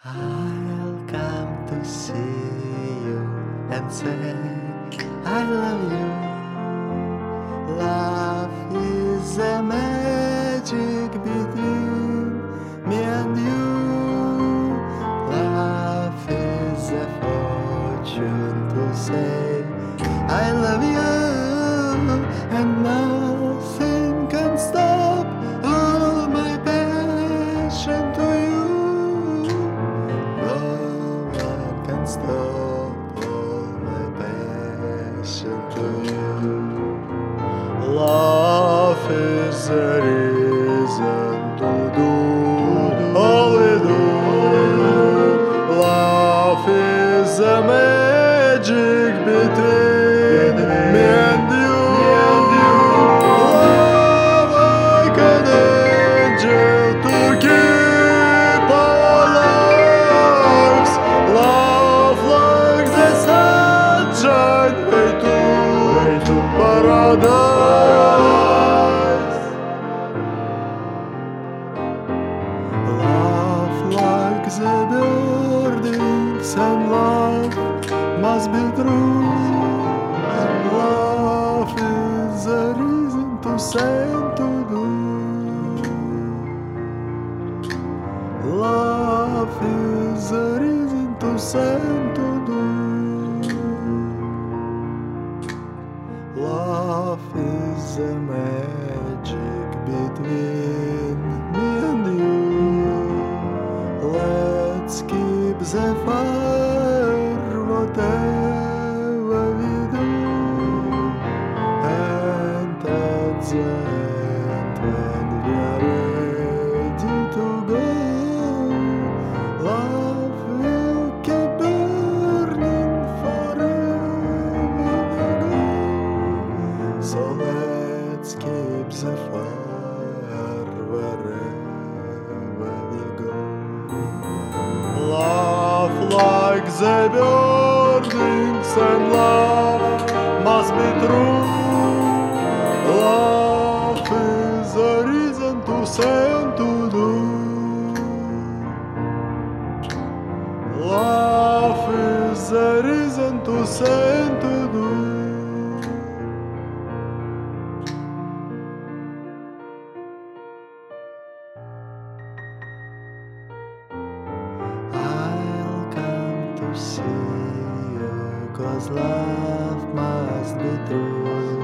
I'll come to see you and say I love you. Love is a magic between me and you. Love is a fortune to say I love you, and nothing can stop all my passion to you. No one can stop all my passion to you. Love is the reason to do all we do. Love is the magic between me and you. Love like an angel to keep our lives. Love like the sunshine way to paradise. Love like the buildings, and love must be true. Love is a reason to say and to do. Love is a reason to say and to do. Love is a magic between me and you. Let's keep the fire whatever we do. And at the end, when we are ready to go, love will keep burning forever. So let's keep the fire wherever we go. Love like the buildings, and love must be true. Love is a reason to say and to do. Love is a reason to say and to do. I'll come to see you, 'cause love must be true.